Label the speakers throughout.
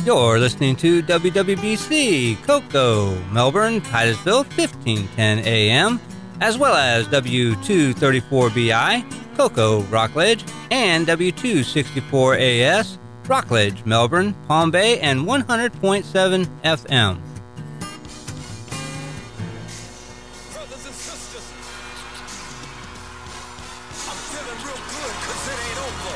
Speaker 1: You're listening to WWBC, Cocoa, Melbourne, Titusville, 1510 AM, as well as W234BI, Cocoa, Rockledge, and W264AS, Rockledge, Melbourne, Palm Bay, and 100.7 FM.
Speaker 2: Brothers and sisters, I'm feeling real good cause it ain't over.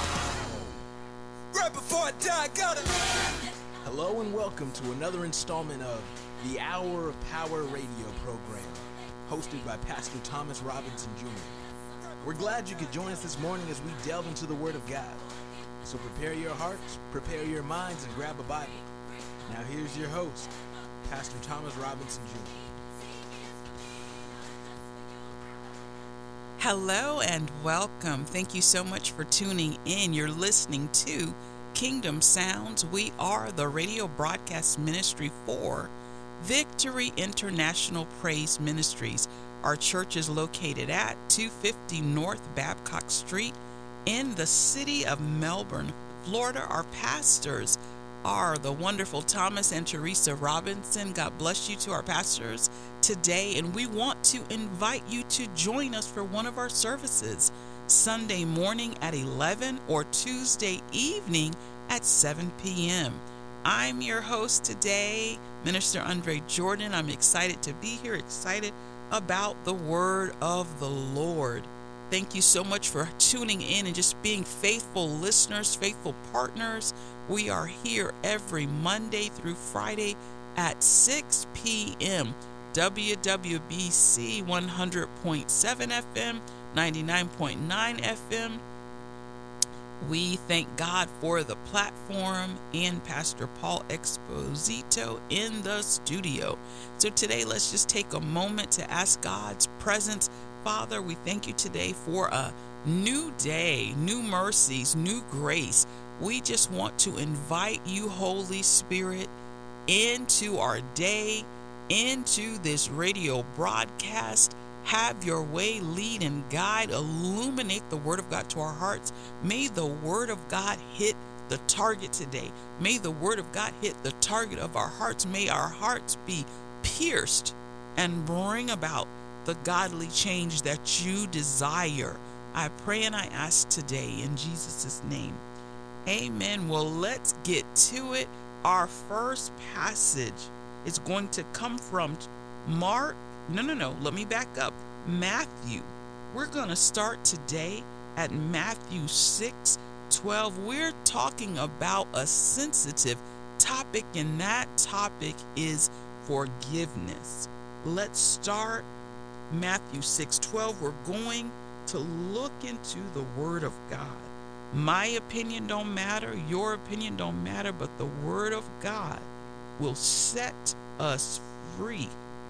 Speaker 2: Right before I die, I gotta...
Speaker 3: Hello and welcome to another installment of the Hour of Power radio program, hosted by Pastor Thomas Robinson Jr. We're glad you could join us this morning as we delve into the Word of God. So prepare your hearts, prepare your minds, and grab a Bible. Now here's your host, Pastor Thomas Robinson Jr.
Speaker 4: Hello and welcome. Thank you so much for tuning in. You're listening to Kingdom Sounds. We are the radio broadcast ministry for Victory International Praise Ministries. Our church is located at 250 North Babcock Street in the city of Melbourne, Florida. Our pastors are the wonderful Thomas and Teresa Robinson. God bless you to our pastors today, and we want to invite you to join us for one of our services Sunday morning at 11 or Tuesday evening at 7 p.m. I'm your host today, Minister Andre Jordan. I'm excited to be here, excited about the word of the Lord. Thank you so much for tuning in and just being faithful listeners, faithful partners. We are here every Monday through Friday at 6 p.m. WWBC 100.7 FM, 99.9 FM. We thank God for the platform and Pastor Paul Exposito in the studio. So today, let's just take a moment to ask God's presence. Father, we thank you today for a new day, new mercies, new grace. We just want to invite you, Holy Spirit, into our day, into this radio broadcast. Have your way, lead and guide, illuminate the word of God to our hearts. May the word of God hit the target today. May the word of God hit the target of our hearts. May our hearts be pierced and bring about the godly change that you desire. I pray and I ask today in Jesus' name. Amen. Well, let's get to it. Our first passage is going to come from let me back up. Matthew. We're going to start today at Matthew 6:12. We're talking about a sensitive topic, and that topic is forgiveness. Let's start Matthew 6:12. We're going to look into the Word of God. My opinion don't matter, your opinion don't matter, but the Word of God will set us free.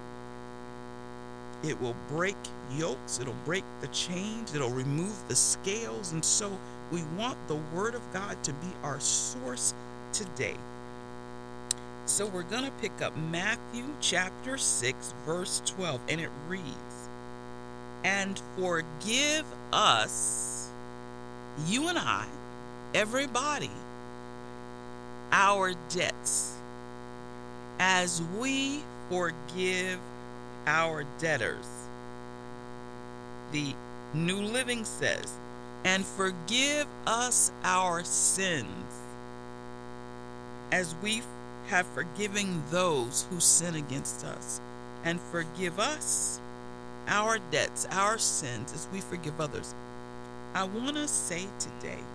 Speaker 4: It will break yokes, it'll break the chains, it'll remove the scales, and so we want the Word of God to be our source today. So we're going to pick up Matthew chapter 6, verse 12, and it reads, "And forgive us, you and I, everybody, our debts, as we forgive our debtors." The New Living says, "And forgive us our sins, as we have forgiven those who sin against us. And forgive us our debts, our sins, as we forgive others." I want to say today,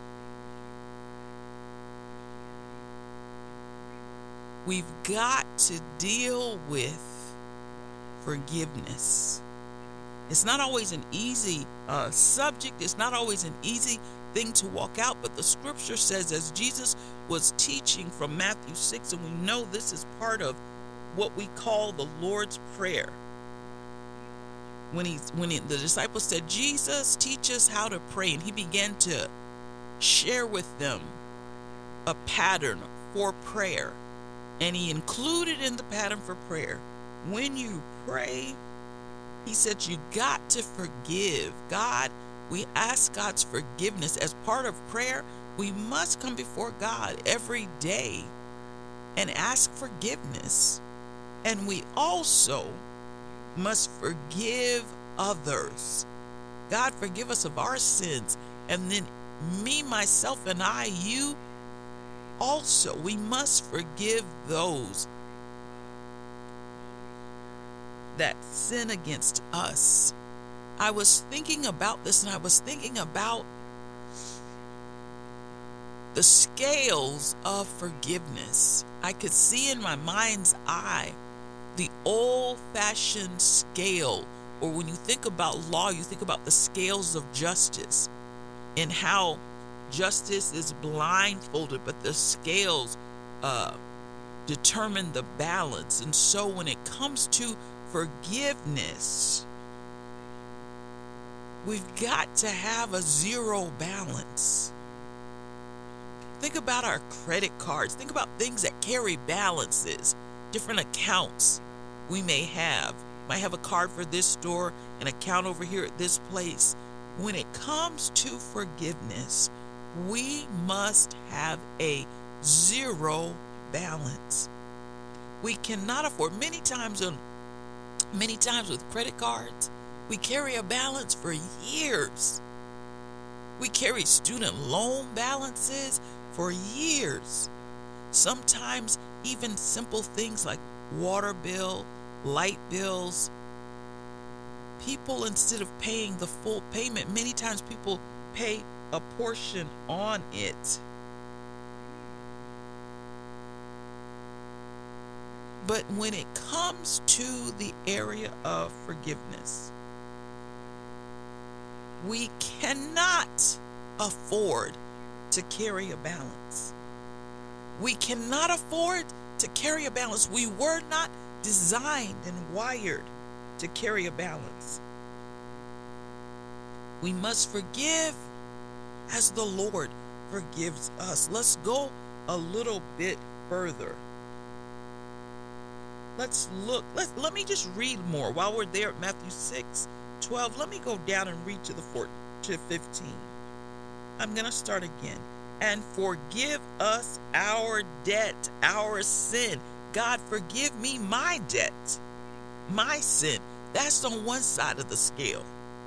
Speaker 4: we've got to deal with forgiveness. It's not always an easy subject. It's not always an easy thing to walk out, but the scripture says, as Jesus was teaching from Matthew 6, and we know this is part of what we call the Lord's Prayer. When the disciples said, "Jesus, teach us how to pray," and he began to share with them a pattern for prayer, and he included in the pattern for prayer, when you pray, he said, you got to forgive. God, we ask God's forgiveness as part of prayer. We must come before God every day and ask forgiveness. And we also must forgive others. God, forgive us of our sins. And then me, myself, and I, you also, we must forgive those that sin against us. I was thinking about this, and I was thinking about the scales of forgiveness. I could see in my mind's eye the old-fashioned scale, or when you think about law, you think about the scales of justice and how justice is blindfolded, but the scales determine the balance. And so when it comes to forgiveness, we've got to have a zero balance. Think about our credit cards. Think about things that carry balances, different accounts we may have. Might have a card for this store, an account over here at this place. When it comes to forgiveness, we must have a zero balance. We cannot afford, many times with credit cards, we carry a balance for years. We carry student loan balances for years. Sometimes even simple things like water bill, light bills. People, instead of paying the full payment, many times people pay a portion on it. But when it comes to the area of forgiveness, we cannot afford to carry a balance. We cannot afford to carry a balance. We were not designed and wired to carry a balance. We must forgive as the Lord forgives us. Let's go a little bit further. Let's look. Let me just read more while we're there at Matthew 6:12. Let me go down and read to 15. I'm going to start again. And forgive us our debt, our sin. God, forgive me my debt, my sin. That's on one side of the scale.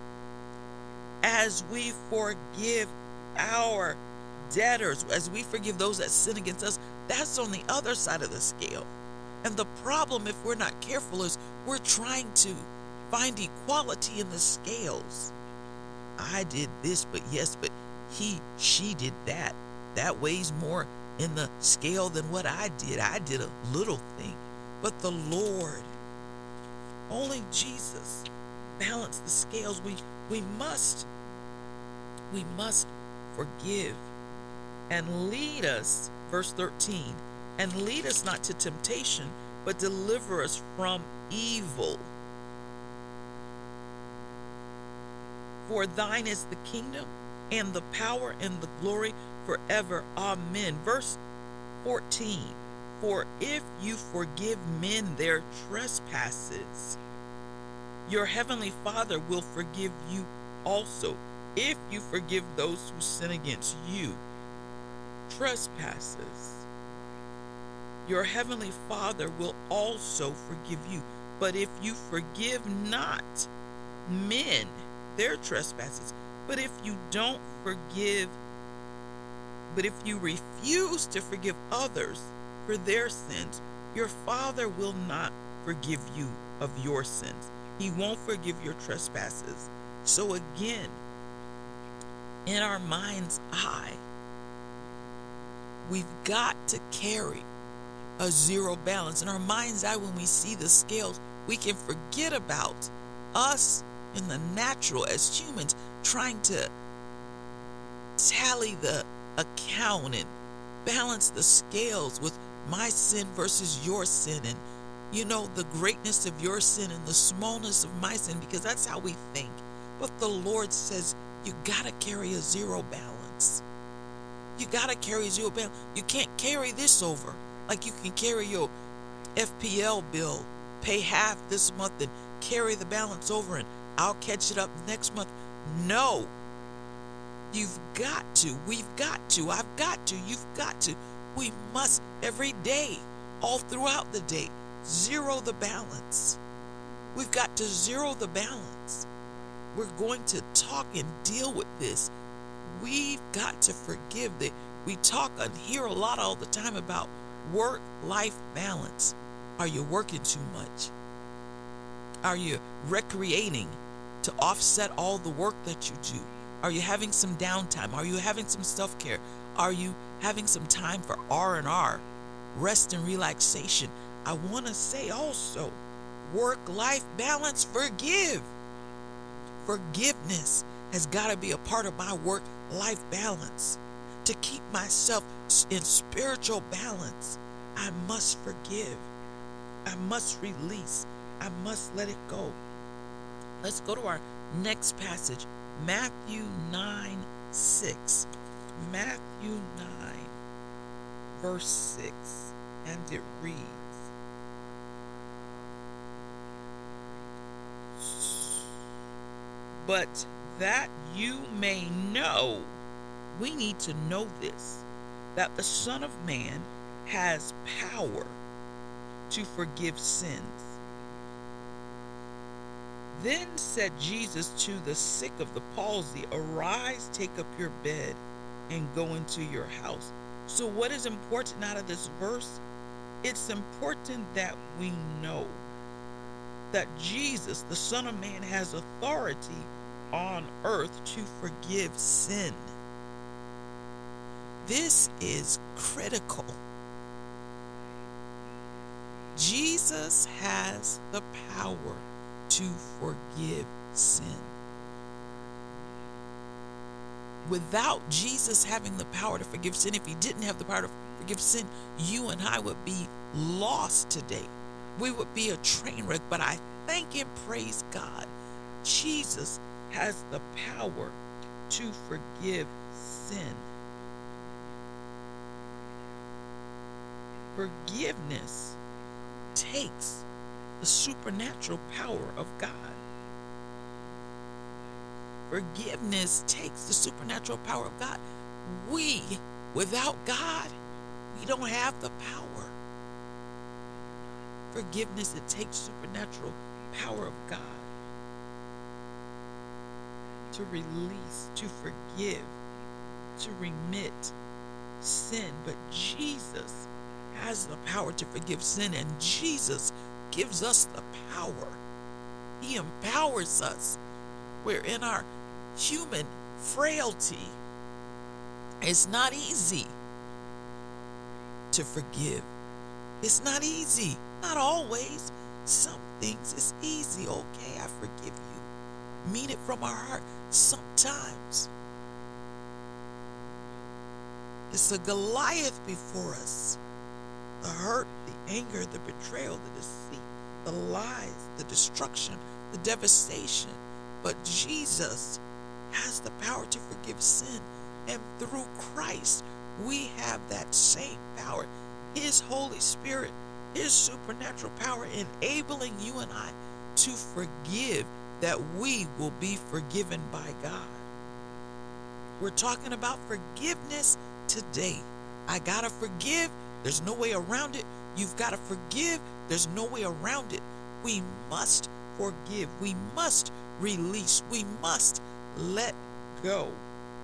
Speaker 4: As we forgive our debtors, as we forgive those that sin against us, that's on the other side of the scale. And the problem, if we're not careful, is we're trying to find equality in the scales. I did this, but she did that. That weighs more in the scale than what I did. I did a little thing. But the Lord, only Jesus, balanced the scales. We must forgive and lead us, verse 13, and lead us not to temptation, but deliver us from evil. For thine is the kingdom and the power and the glory forever. Amen. Verse 14, for if you forgive men their trespasses, your heavenly Father will forgive you also. If you forgive those who sin against you trespasses, your heavenly Father will also forgive you. But if you forgive not men their trespasses, but if you refuse to forgive others for their sins, your Father will not forgive you of your sins. He won't forgive your trespasses. So again, in our mind's eye, we've got to carry a zero balance. In our mind's eye, when we see the scales, we can forget about us in the natural as humans trying to tally the account and balance the scales with my sin versus your sin, and the greatness of your sin and the smallness of my sin, because that's how we think. But the Lord says you gotta carry a zero balance. You gotta carry a zero balance. You can't carry this over like you can carry your FPL bill, pay half this month and carry the balance over and I'll catch it up next month. No. You've got to. We've got to. I've got to. You've got to. We must every day all throughout the day. Zero the balance. We've got to zero the balance. We're going to talk and deal with this. We've got to forgive. We talk and hear a lot all the time about work-life balance. Are you working too much? Are you recreating to offset all the work that you do? Are you having some downtime? Are you having some self-care? Are you having some time for R&R, rest and relaxation? I want to say also, work-life balance, forgive. Forgiveness has got to be a part of my work-life balance. To keep myself in spiritual balance, I must forgive. I must release. I must let it go. Let's go to our next passage, Matthew 9:6. Matthew 9, verse 6, and it reads, "But that you may know," we need to know this, "that the Son of Man has power to forgive sins." Then said Jesus to the sick of the palsy, "Arise, take up your bed, and go into your house." So what is important out of this verse? It's important that we know that Jesus, the Son of Man, has authority on earth to forgive sin. This is critical. Jesus has the power to forgive sin. Without Jesus having the power to forgive sin, if he didn't have the power to forgive sin, you and I would be lost today. We would be a train wreck. But I thank and praise God, Jesus has the power to forgive sin. Forgiveness takes the supernatural power of God. Forgiveness takes the supernatural power of God. Without God, we don't have the power. Forgiveness, it takes supernatural power of God to release, to forgive, to remit sin. But Jesus has the power to forgive sin, and Jesus gives us the power. He empowers us. We're in our human frailty. It's not easy to forgive. It's not easy. Not always. Some things it's easy. Okay, I forgive you. Mean it from our heart. Sometimes it's a Goliath before us. The hurt, the anger, the betrayal, the deceit, the lies, the destruction, the devastation. But Jesus has the power to forgive sin. And through Christ, we have that same power. His Holy Spirit, his supernatural power, enabling you and I to forgive, that we will be forgiven by God. We're talking about forgiveness today. I gotta forgive. There's no way around it. You've got to forgive. There's no way around it. We must forgive. We must release. We must let go.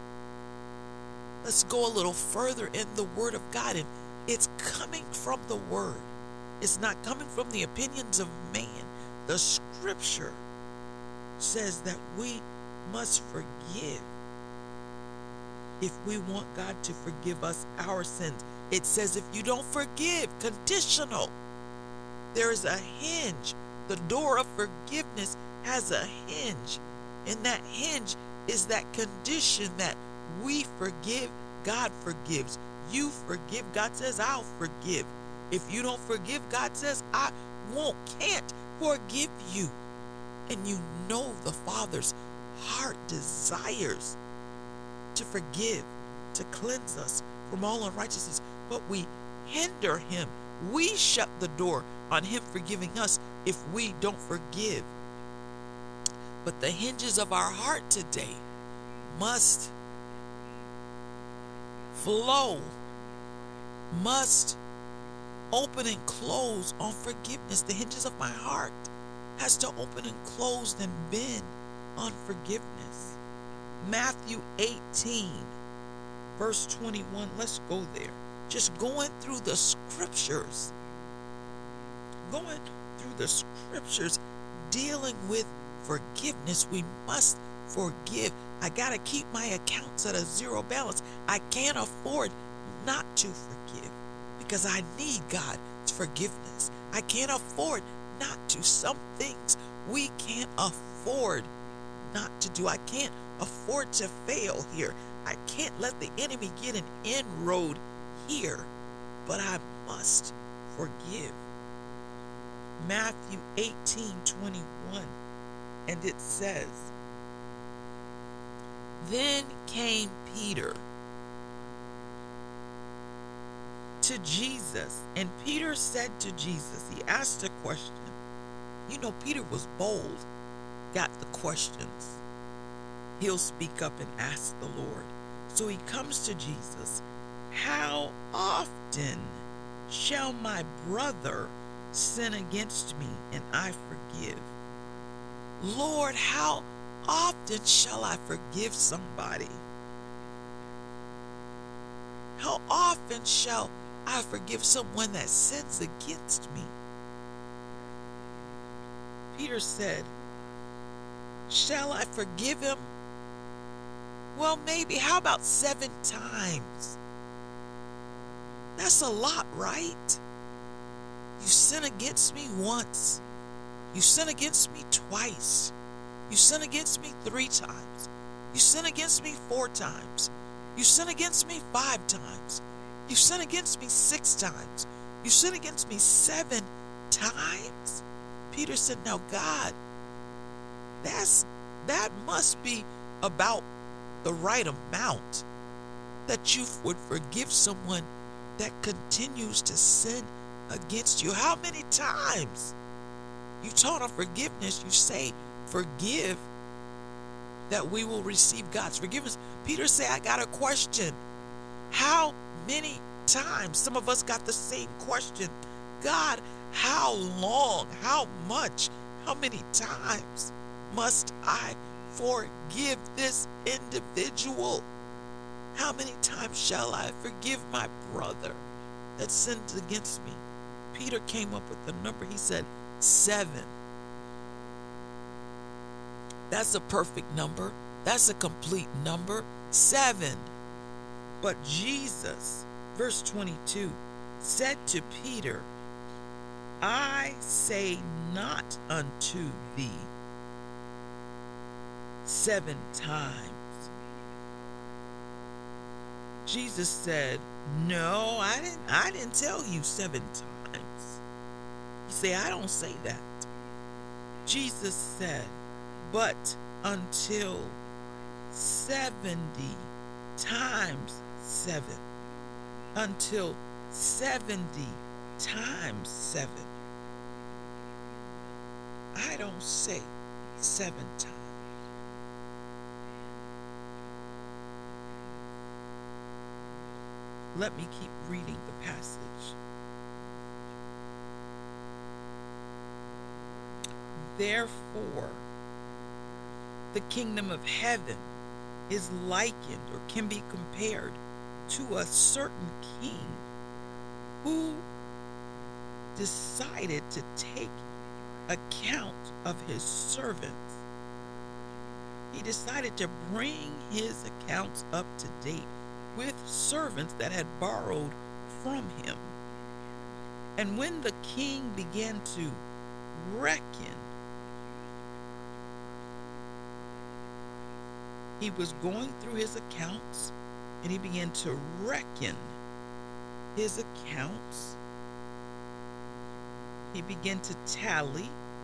Speaker 4: Let's go a little further in the Word of God. And it's coming from the Word. It's not coming from the opinions of man. The Scripture says that we must forgive if we want God to forgive us our sins. It says if you don't forgive, conditional. There is a hinge. The door of forgiveness has a hinge. And that hinge is that condition that we forgive, God forgives. You forgive, God says, I'll forgive. If you don't forgive, God says, I can't forgive you. And you know the Father's heart desires to forgive, to cleanse us from all unrighteousness. But we hinder him. We shut the door on him forgiving us if we don't forgive. But the hinges of our heart today must flow, must open and close on forgiveness. The hinges of my heart has to open and close and bend on forgiveness. Matthew 18, verse 21. Let's go there. Just going through the scriptures. Going through the scriptures dealing with forgiveness. We must forgive. I got to keep my accounts at a zero balance. I can't afford not to forgive because I need God's forgiveness. I can't afford not to. Some things we can't afford not to do. I can't afford to fail here. I can't let the enemy get an inroad here, but I must forgive. Matthew 18:21, and it says, then came Peter to Jesus, and Peter said to Jesus, he asked a question. You know, Peter was bold, got the questions. He'll speak up and ask the Lord. So he comes to Jesus. How often shall my brother sin against me and I forgive? Lord, how often shall I forgive somebody? How often shall I forgive someone that sins against me? Peter said, shall I forgive him? Well, maybe. How about 7 times? That's a lot, right? You sin against me once. You sin against me twice. You sin against me 3 times. You sin against me 4 times. You sin against me 5 times. You sin against me 6 times. You sin against me 7 times. Peter said, now God, that must be about the right amount that you would forgive someone that continues to sin against you. How many times? You taught on forgiveness, you say forgive that we will receive God's forgiveness. Peter said, I got a question. How many times? Some of us got the same question. God, how long, how much, how many times must I forgive this individual? How many times shall I forgive my brother that sins against me? Peter came up with the number. He said 7. That's a perfect number. That's a complete number. 7. But Jesus, verse 22, said to Peter, I say not unto thee 7 times. Jesus said, no, I didn't tell you 7 times. You say, I don't say that. Jesus said, but until 70 times 7. Until 70 times 7. I don't say 7 times. Let me keep reading the passage. Therefore, the kingdom of heaven is likened or can be compared to a certain king who decided to take account of his servants. He decided to bring his accounts up to date with servants that had borrowed from him. And when the king began to reckon, he was going through his accounts and he began to reckon his accounts. He began to tally.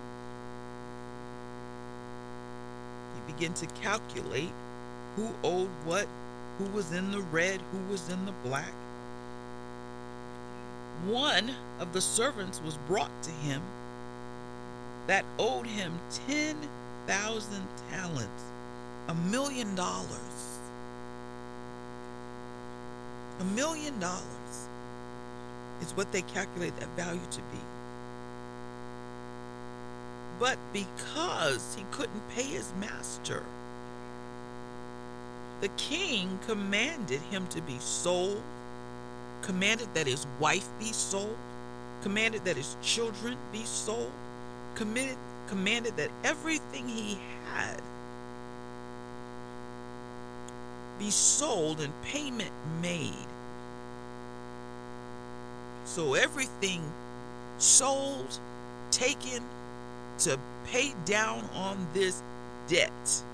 Speaker 4: He began to calculate who owed what, who was in the red, who was in the black. One of the servants was brought to him that owed him 10,000 talents, $1 million. $1 million. Is what they calculate that value to be. But because he couldn't pay his master, the king commanded him to be sold, commanded that his wife be sold, commanded that his children be sold, commanded that everything he had be sold and payment made. So everything sold, taken to pay down on this debt.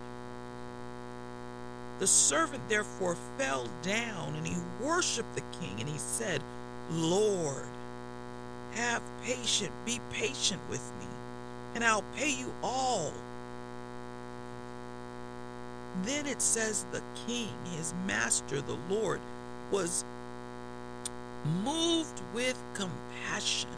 Speaker 4: The servant therefore fell down and he worshiped the king, and he said, Lord, have patience, be patient with me, and I'll pay you all. Then it says the king, his master, the Lord, was moved with compassion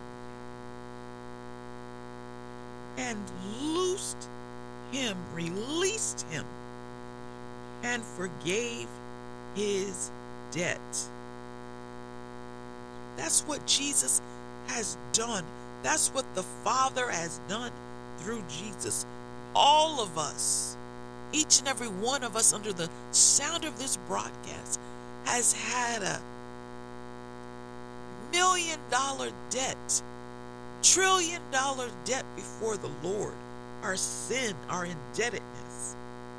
Speaker 4: and loosed him, released him, and forgave his debt. That's what Jesus has done. That's what the Father has done through Jesus. All of us, each and every one of us under the sound of this broadcast, has had a $1 million debt, $1 trillion debt before the Lord. Our sin, our indebtedness.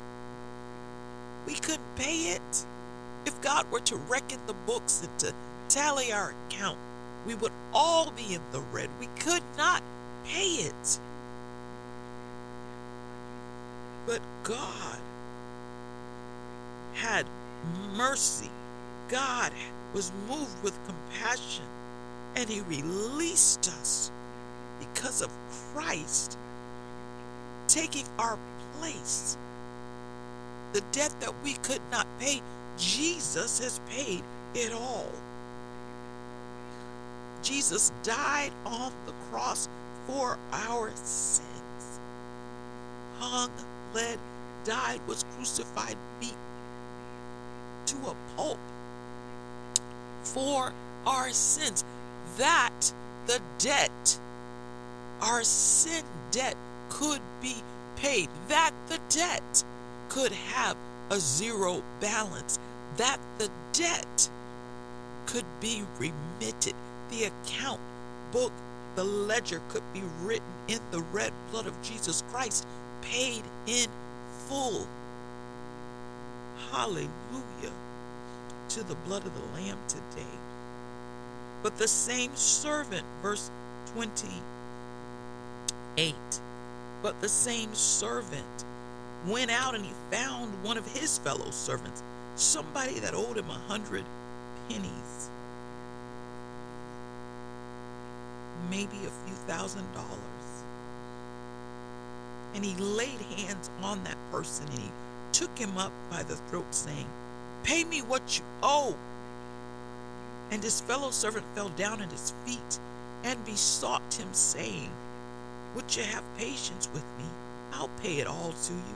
Speaker 4: We couldn't pay it. If God were to reckon the books and to tally our account, we would all be in the red. We could not pay it. But God had mercy. God was moved with compassion, and he released us because of Christ taking our place. The debt that we could not pay, Jesus has paid it all. Jesus died on the cross for our sins. Hung, bled, died, was crucified, beaten to a pulp for our sins. That the debt, our sin debt, could be paid. That the debt could have a zero balance. That the debt could be remitted. The account book, the ledger could be written in the red blood of Jesus Christ, paid in full. Hallelujah to the blood of the Lamb today. But the same servant, verse 28, but the same servant went out and he found one of his fellow servants, somebody that owed him 100 pennies, maybe a few $1,000s. And he laid hands on that person and he took him up by the throat, saying, "Pay me what you owe." And his fellow servant fell down at his feet and besought him, saying, "Would you have patience with me? I'll pay it all to you."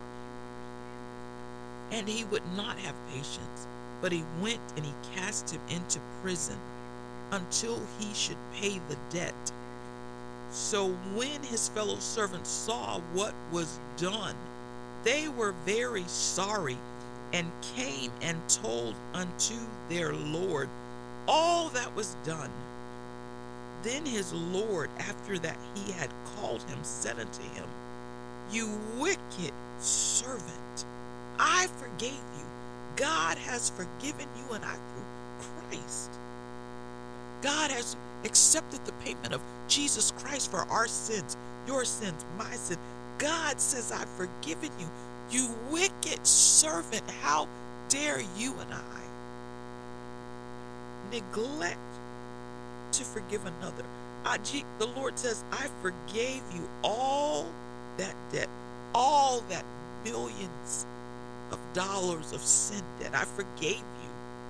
Speaker 4: And he would not have patience, but he went and he cast him into prison until he should pay the debt. So when his fellow servants saw what was done, they were very sorry, and came and told unto their Lord all that was done. Then his Lord, after that he had called him, said unto him, "You wicked servant, I forgave you. God has forgiven you and I through Christ. God has accepted the payment of Jesus Christ for our sins, your sins, my sin. God says, I've forgiven you. You wicked servant, how dare you and I neglect to forgive another?" The Lord says, I forgave you all that debt, all that millions of dollars of sin debt. I forgave you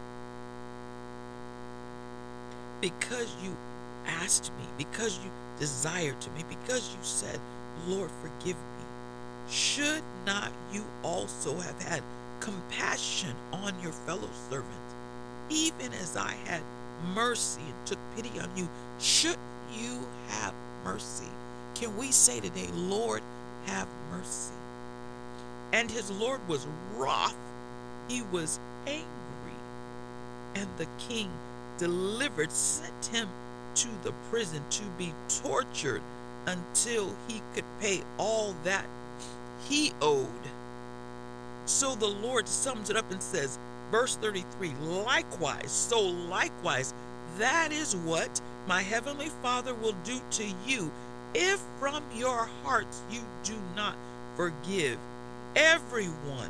Speaker 4: because you asked me, because you desired to me, because you said, Lord, forgive me. Should not you also have had compassion on your fellow servant, even as I had mercy and took pity on you, should you have mercy? Can we say today, Lord, have mercy? And his Lord was wroth. He was angry. And the king sent him to the prison to be tortured until he could pay all that he owed. So the Lord sums it up and says, verse 33, likewise, that is what my heavenly Father will do to you if from your hearts you do not forgive everyone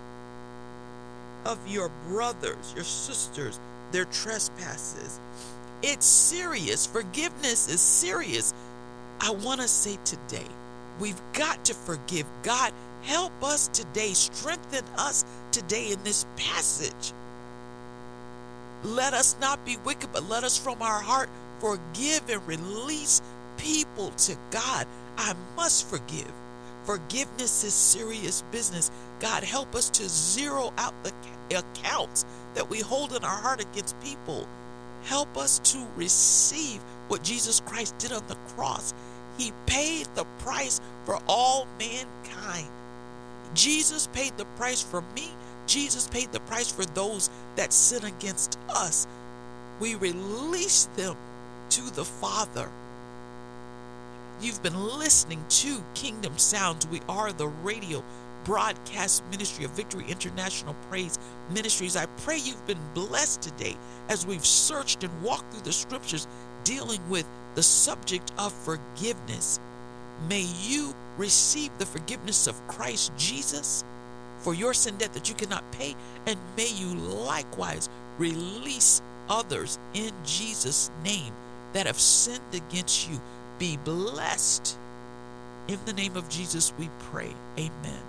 Speaker 4: of your brothers, your sisters, their trespasses. It's serious. Forgiveness is serious. I want to say today, we've got to forgive. God, help us today. Strengthen us today in this passage. Let us not be wicked, but let us from our heart forgive and release people to God. I must forgive. Forgiveness is serious business. God, help us to zero out the accounts that we hold in our heart against people. Help us to receive what Jesus Christ did on the cross. He paid the price for all mankind. Jesus paid the price for me. Jesus paid the price for those that sin against us. We release them to the Father. You've been listening to Kingdom Sounds. We are the radio broadcast ministry of Victory International Praise Ministries. I pray you've been blessed today as we've searched and walked through the scriptures dealing with the subject of forgiveness. May you receive the forgiveness of Christ Jesus for your sin debt that you cannot pay, and may you likewise release others in Jesus' name that have sinned against you. Be blessed. In the name of Jesus we pray. Amen.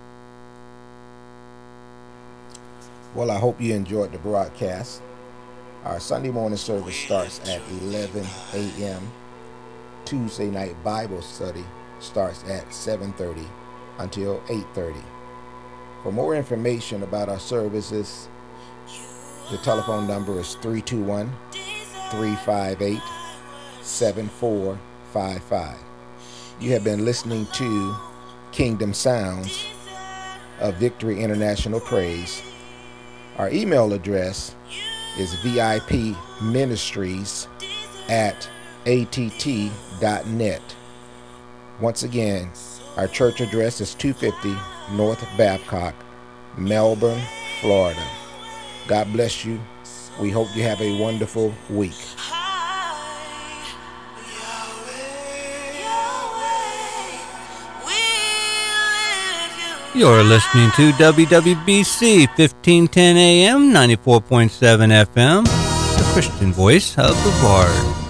Speaker 5: Well, I hope you enjoyed the broadcast. Our Sunday morning service starts at 11 a.m. Tuesday night Bible study starts at 7:30 until 8:30. For more information about our services, the telephone number is 321-358-7455. You have been listening to Kingdom Sounds of Victory International Praise. Our email address is vipministries@att.net. Once again, our church address is 250 North Babcock, Melbourne, Florida. God bless you. We hope you have a wonderful week.
Speaker 1: You're listening to WWBC 1510 AM, 94.7 FM, the Christian voice of the Lord.